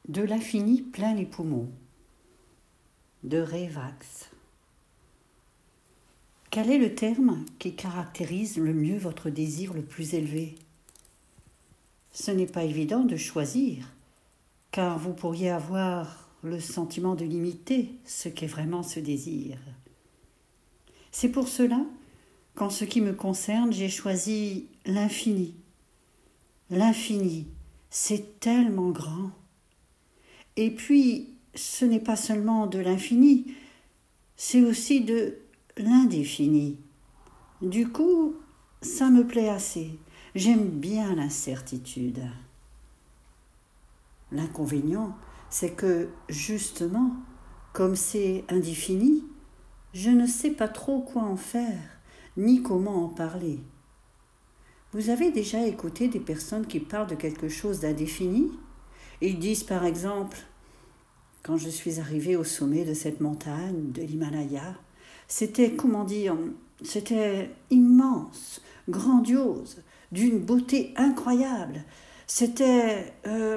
De l'infini plein les poumons. De Révax. Quel est le terme qui caractérise le mieux votre désir le plus élevé ? Ce n'est pas évident de choisir, car vous pourriez avoir le sentiment de limiter ce qu'est vraiment ce désir. C'est pour cela qu'en ce qui me concerne, j'ai choisi l'infini. L'infini, c'est tellement grand. Et puis, ce n'est pas seulement de l'infini, c'est aussi de l'indéfini. Du coup, ça me plaît assez. J'aime bien l'incertitude. L'inconvénient, c'est que, justement, comme c'est indéfini, je ne sais pas trop quoi en faire, ni comment en parler. Vous avez déjà écouté des personnes qui parlent de quelque chose d'indéfini ? Ils disent par exemple, quand je suis arrivée au sommet de cette montagne, de l'Himalaya, c'était immense, grandiose, d'une beauté incroyable. C'était,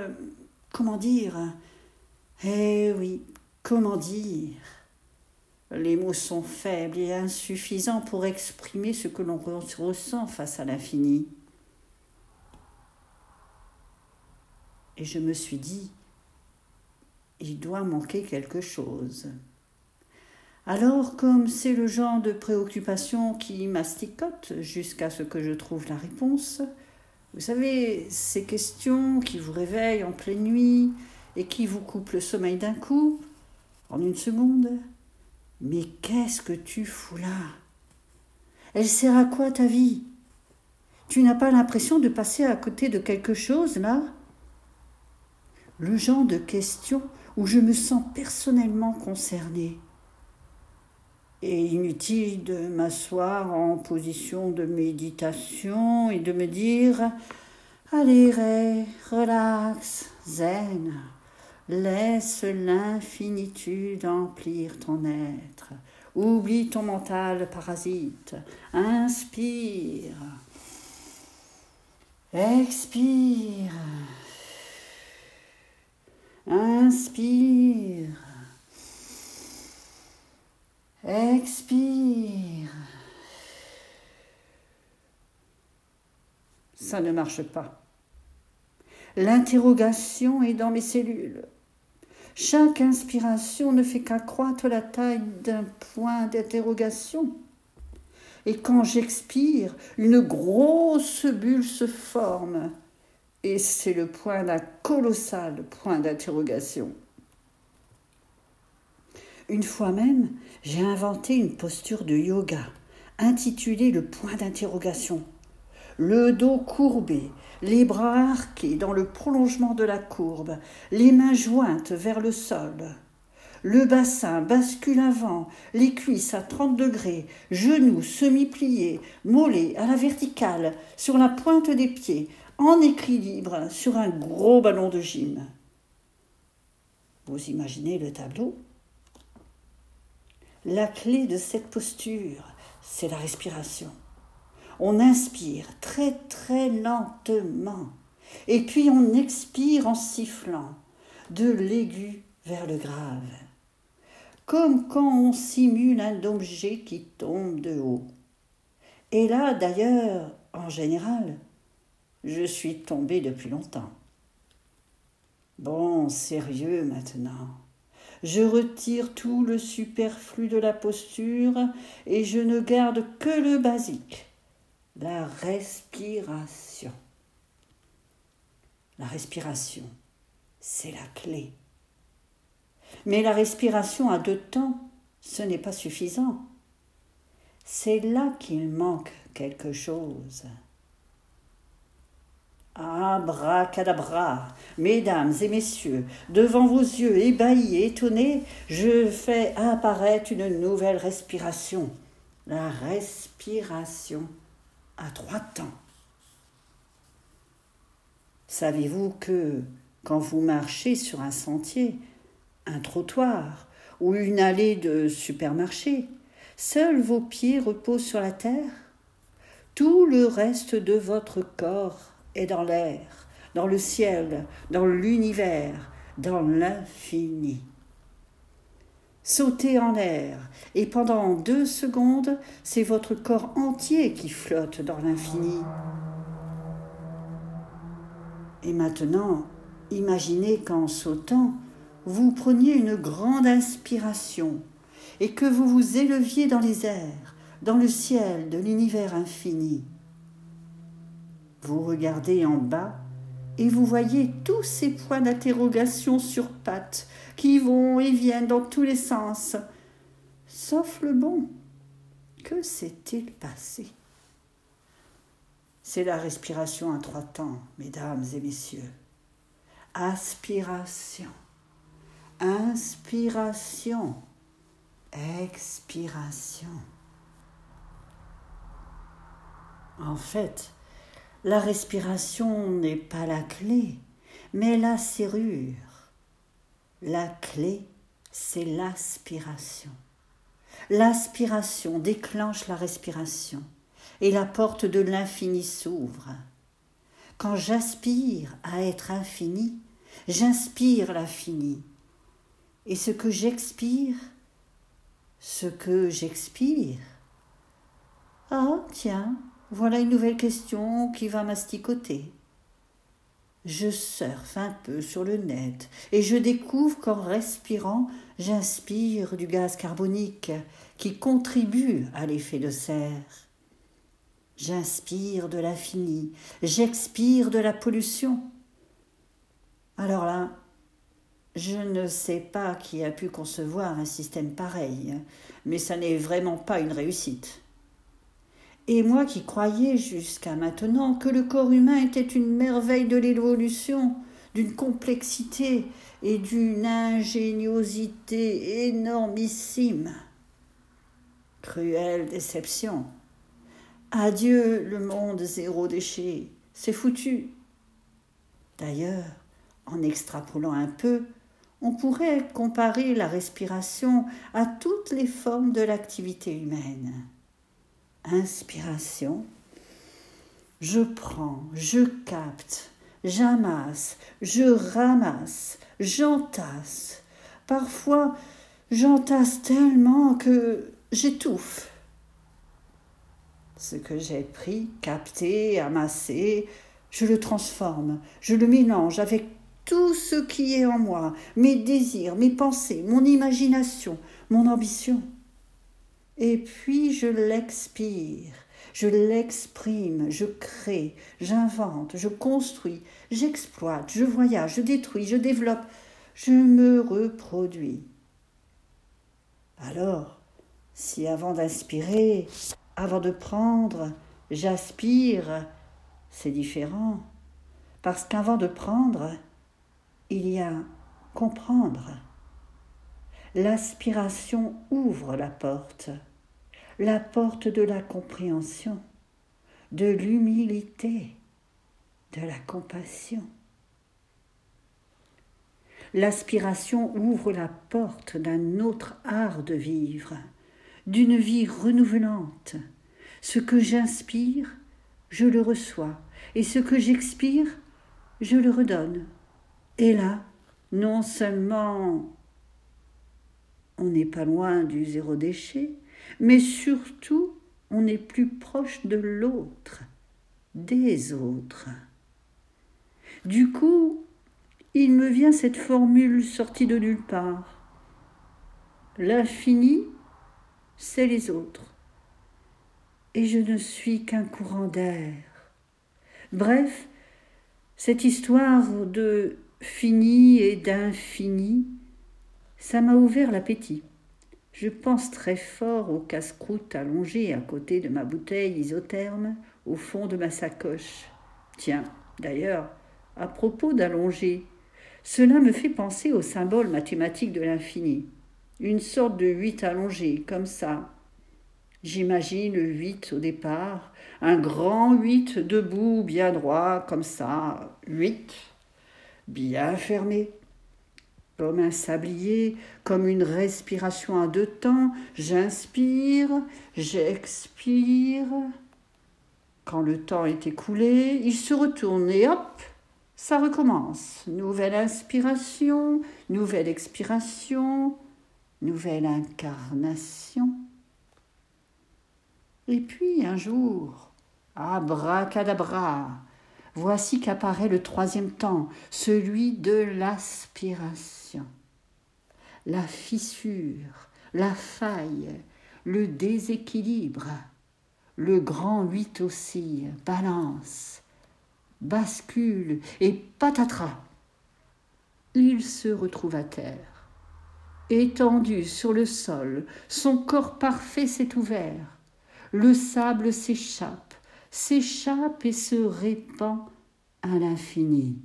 eh oui, comment dire ? Les mots sont faibles et insuffisants pour exprimer ce que l'on ressent face à l'infini. Et je me suis dit, il doit manquer quelque chose. Alors, comme c'est le genre de préoccupation qui m'asticote jusqu'à ce que je trouve la réponse, vous savez, ces questions qui vous réveillent en pleine nuit et qui vous coupent le sommeil d'un coup, en une seconde. Mais qu'est-ce que tu fous là ? Elle sert à quoi ta vie ? Tu n'as pas l'impression de passer à côté de quelque chose là ? Le genre de questions où je me sens personnellement concernée. Et inutile de m'asseoir en position de méditation et de me dire « Allez, Ray, relax, zen, laisse l'infinitude emplir ton être. Oublie ton mental parasite. Inspire. Expire. Inspire. Expire. » Ça ne marche pas. L'interrogation est dans mes cellules. Chaque inspiration ne fait qu'accroître la taille d'un point d'interrogation. Et quand j'expire, une grosse bulle se forme. Et c'est le point d'un colossal point d'interrogation. Une fois même, j'ai inventé une posture de yoga, intitulée le point d'interrogation. Le dos courbé, les bras arqués dans le prolongement de la courbe, les mains jointes vers le sol. Le bassin bascule avant, les cuisses à 30 degrés, genoux semi-pliés, mollets à la verticale, sur la pointe des pieds, en équilibre sur un gros ballon de gym. Vous imaginez le tableau ? La clé de cette posture, c'est la respiration. On inspire très très lentement et puis on expire en sifflant de l'aigu vers le grave, comme quand on simule un objet qui tombe de haut. Et là d'ailleurs, en général, je suis tombée depuis longtemps. Bon, sérieux maintenant. Je retire tout le superflu de la posture et je ne garde que le basique. La respiration. La respiration, c'est la clé. Mais la respiration à 2 temps, ce n'est pas suffisant. C'est là qu'il manque quelque chose. Abracadabra, mesdames et messieurs, devant vos yeux ébahis et étonnés, je fais apparaître une nouvelle respiration. La respiration à 3 temps. Savez-vous que quand vous marchez sur un sentier, un trottoir ou une allée de supermarché, seuls vos pieds reposent sur la terre ? Tout le reste de votre corps est dans l'air, dans le ciel, dans l'univers, dans l'infini. Sautez en l'air, et pendant 2 secondes, c'est votre corps entier qui flotte dans l'infini. Et maintenant, imaginez qu'en sautant, vous preniez une grande inspiration et que vous vous éleviez dans les airs, dans le ciel de l'univers infini. Vous regardez en bas et vous voyez tous ces points d'interrogation sur pattes qui vont et viennent dans tous les sens, sauf le bon. Que s'est-il passé ? C'est la respiration à 3 temps, mesdames et messieurs. Aspiration, inspiration, expiration. En fait, la respiration n'est pas la clé, mais la serrure. La clé, c'est l'aspiration. L'aspiration déclenche la respiration et la porte de l'infini s'ouvre. Quand j'aspire à être infini, j'inspire l'infini. Et ce que j'expire, ah tiens, voilà une nouvelle question qui va m'asticoter. Je surfe un peu sur le net et je découvre qu'en respirant, j'inspire du gaz carbonique qui contribue à l'effet de serre. J'inspire de l'infini, j'expire de la pollution. Alors là, je ne sais pas qui a pu concevoir un système pareil, mais ça n'est vraiment pas une réussite. Et moi qui croyais jusqu'à maintenant que le corps humain était une merveille de l'évolution, d'une complexité et d'une ingéniosité énormissime. Cruelle déception. Adieu le monde 0 déchet, c'est foutu. D'ailleurs, en extrapolant un peu, on pourrait comparer la respiration à toutes les formes de l'activité humaine. Inspiration, je prends, je capte, j'amasse, je ramasse, j'entasse. Parfois, j'entasse tellement que j'étouffe. Ce que j'ai pris, capté, amassé, je le transforme, je le mélange avec tout ce qui est en moi, mes désirs, mes pensées, mon imagination, mon ambition. Et puis je l'expire, je l'exprime, je crée, j'invente, je construis, j'exploite, je voyage, je détruis, je développe, je me reproduis. Alors, si avant d'inspirer, avant de prendre, j'aspire, c'est différent, parce qu'avant de prendre, il y a comprendre. L'aspiration ouvre la porte de la compréhension, de l'humilité, de la compassion. L'aspiration ouvre la porte d'un autre art de vivre, d'une vie renouvelante. Ce que j'inspire, je le reçois, et ce que j'expire, je le redonne. Et là, non seulement on n'est pas loin du 0 déchet, mais surtout, on est plus proche de l'autre, des autres. Du coup, il me vient cette formule sortie de nulle part. L'infini, c'est les autres. Et je ne suis qu'un courant d'air. Bref, cette histoire de fini et d'infini, ça m'a ouvert l'appétit. Je pense très fort au casse-croûte allongé à côté de ma bouteille isotherme au fond de ma sacoche. Tiens, d'ailleurs, à propos d'allonger, cela me fait penser au symbole mathématique de l'infini. Une sorte de 8 allongé, comme ça. J'imagine le 8 au départ, un grand 8 debout, bien droit, comme ça, 8, bien fermé. Comme un sablier, comme une respiration à 2 temps, j'inspire, j'expire. Quand le temps est écoulé, il se retourne et hop, Ça recommence. Nouvelle inspiration, nouvelle expiration, nouvelle incarnation. Et puis un jour, abracadabra, voici qu'apparaît le troisième temps, celui de l'aspiration. La fissure, la faille, le déséquilibre. Le grand 8 oscille, balance, bascule et patatras. Il se retrouve à terre. Étendu sur le sol, son corps parfait s'est ouvert. Le sable s'échappe et se répand à l'infini.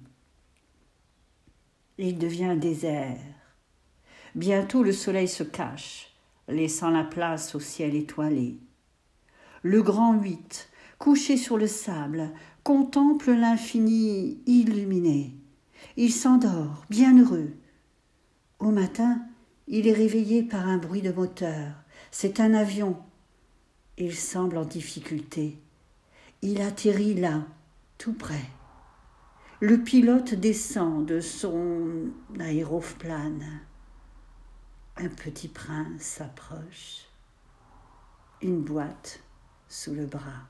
Il devient désert. Bientôt le soleil se cache, laissant la place au ciel étoilé. Le grand 8, couché sur le sable, contemple l'infini illuminé. Il s'endort, bien heureux. Au matin, il est réveillé par un bruit de moteur. C'est un avion. Il semble en difficulté. Il atterrit là, tout près. Le pilote descend de son aéroplane. Un petit prince s'approche. Une boîte sous le bras.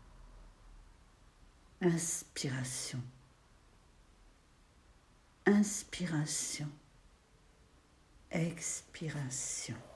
Inspiration. Inspiration. Expiration.